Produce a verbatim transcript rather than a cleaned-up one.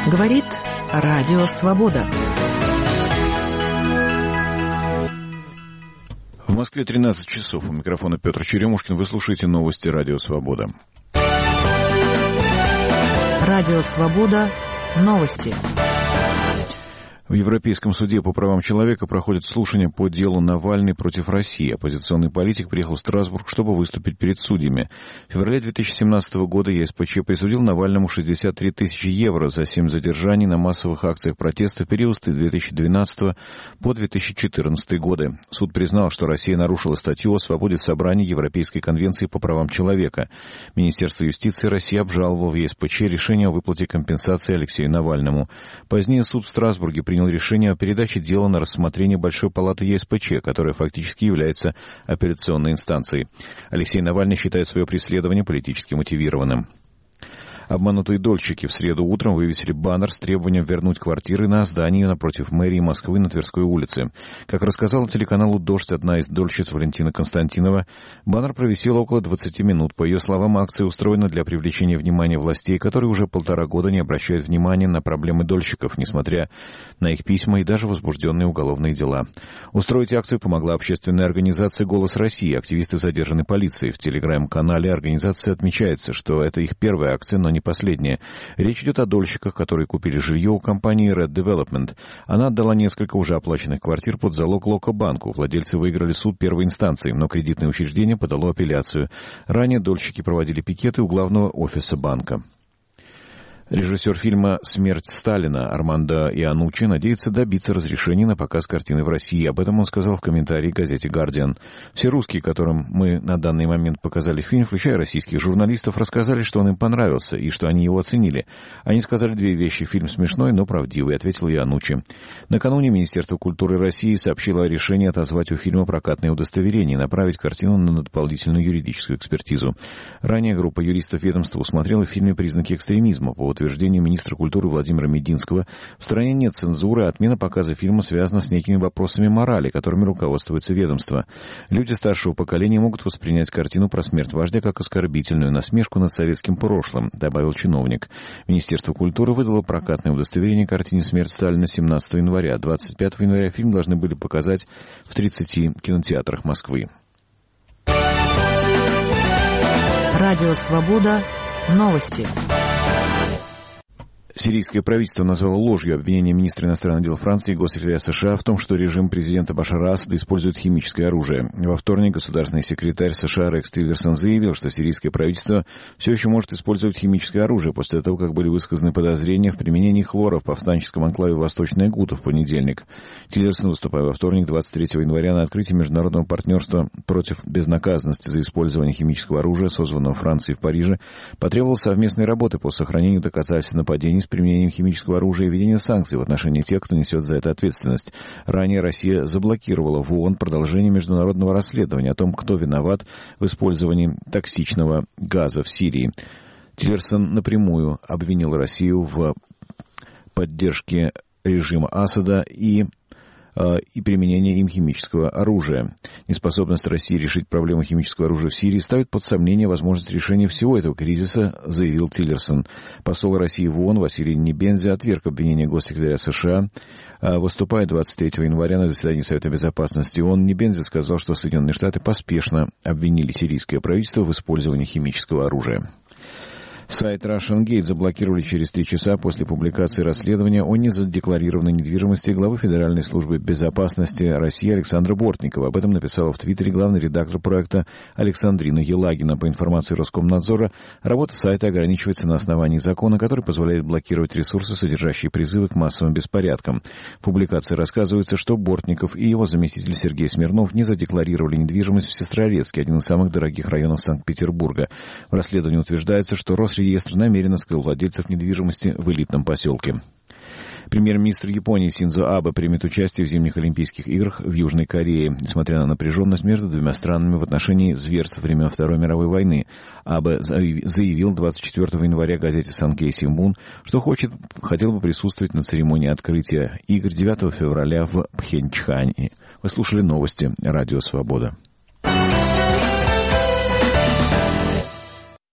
Говорит Радио Свобода. В Москве тринадцать часов. У микрофона Петр Черемушкин. Вы слушаете новости Радио Свобода. Радио Свобода. Новости. В Европейском суде по правам человека проходят слушания по делу Навальный против России. Оппозиционный политик приехал в Страсбург, чтобы выступить перед судьями. В феврале две тысячи семнадцатого года ЕСПЧ присудил Навальному шестьдесят три тысячи евро за семь задержаний на массовых акциях протеста в период с две тысячи двенадцатого по две тысячи четырнадцатый годы. Суд признал, что Россия нарушила статью о свободе собраний Европейской конвенции по правам человека. Министерство юстиции России обжаловало в ЕСПЧ решение о выплате компенсации Алексею Навальному. Позднее суд в Страсбурге принял решение о передаче дела на рассмотрение Большой палаты ЕСПЧ, которая фактически является апелляционной инстанцией. Алексей Навальный считает свое преследование политически мотивированным. Обманутые дольщики в среду утром вывесили баннер с требованием вернуть квартиры на здании напротив мэрии Москвы на Тверской улице. Как рассказала телеканалу «Дождь» одна из дольщиц Валентина Константинова, баннер провисел около двадцати минут. По ее словам, акция устроена для привлечения внимания властей, которые уже полтора года не обращают внимания на проблемы дольщиков, несмотря на их письма и даже возбужденные уголовные дела. Устроить акцию помогла общественная организация «Голос России». Активисты задержаны полицией. В телеграм-канале организации отмечается, что это их первая акция, но не последняя. Речь идет о дольщиках, которые купили жилье у компании Red Development. Она отдала несколько уже оплаченных квартир под залог Локо-банку. Владельцы выиграли суд первой инстанции, но кредитное учреждение подало апелляцию. Ранее дольщики проводили пикеты у главного офиса банка. Режиссер фильма «Смерть Сталина» Армандо Ианнуччи надеется добиться разрешения на показ картины в России. Об этом он сказал в комментарии газете «Гардиан». Все русские, которым мы на данный момент показали фильм, включая российских журналистов, рассказали, что он им понравился и что они его оценили. Они сказали две вещи: фильм смешной, но правдивый, ответил Ианнуччи. Накануне Министерство культуры России сообщило о решении отозвать у фильма прокатное удостоверение и направить картину на дополнительную юридическую экспертизу. Ранее группа юристов ведомства усмотрела в фильме признаки экстремизма. По утверждению министра культуры Владимира Мединского, в стране нет цензуры, а отмена показа фильма связана с некими вопросами морали, которыми руководствуется ведомство. Люди старшего поколения могут воспринять картину про смерть вождя как оскорбительную насмешку над советским прошлым, добавил чиновник. Министерство культуры выдало прокатное удостоверение картине «Смерть Сталина» семнадцатого января. двадцать пятого января фильм должны были показать в тридцати кинотеатрах Москвы. Радио Свобода. Новости. Сирийское правительство назвало ложью обвинение министра иностранных дел Франции и госсекретаря США в том, что режим президента Башара Асада использует химическое оружие. Во вторник государственный секретарь США Рекс Тиллерсон заявил, что сирийское правительство все еще может использовать химическое оружие после того, как были высказаны подозрения в применении хлора в повстанческом анклаве Восточная Гута в понедельник. Тиллерсон, выступая во вторник, двадцать третьего января, на открытии международного партнерства против безнаказанности за использование химического оружия, созванного Францией в Париже, потребовал совместной работы по сохранению доказательств нападений с применением химического оружия и введения санкций в отношении тех, кто несет за это ответственность. Ранее Россия заблокировала в ООН продолжение международного расследования о том, кто виноват в использовании токсичного газа в Сирии. Тиллерсон напрямую обвинил Россию в поддержке режима Асада и и применение им химического оружия. Неспособность России решить проблему химического оружия в Сирии ставит под сомнение возможность решения всего этого кризиса, заявил Тиллерсон. Посол России в ООН Василий Небензи отверг обвинение госсекретаря США. Выступая двадцать третьего января на заседании Совета Безопасности ООН, Небензи сказал, что Соединенные Штаты поспешно обвинили сирийское правительство в использовании химического оружия. Сайт Russian Gate заблокировали через три часа после публикации расследования о незадекларированной недвижимости главы Федеральной службы безопасности России Александра Бортникова. Об этом написала в Твиттере главный редактор проекта Александрина Елагина. По информации Роскомнадзора, работа сайта ограничивается на основании закона, который позволяет блокировать ресурсы, содержащие призывы к массовым беспорядкам. В публикации рассказывается, что Бортников и его заместитель Сергей Смирнов не задекларировали недвижимость в Сестрорецке, один из самых дорогих районов Санкт-Петербурга. В расследовании утверждается, что Росреестр Реестр намеренно скрыл владельцев недвижимости в элитном поселке. Премьер-министр Японии Синдзо Абе примет участие в зимних Олимпийских играх в Южной Корее, несмотря на напряженность между двумя странами в отношении зверств времен Второй мировой войны. Абе заявил двадцать четвертого января газете Санкей Симбун, что хочет, хотел бы присутствовать на церемонии открытия игр девятого февраля в Пхенчхане. Вы слушали новости Радио Свобода.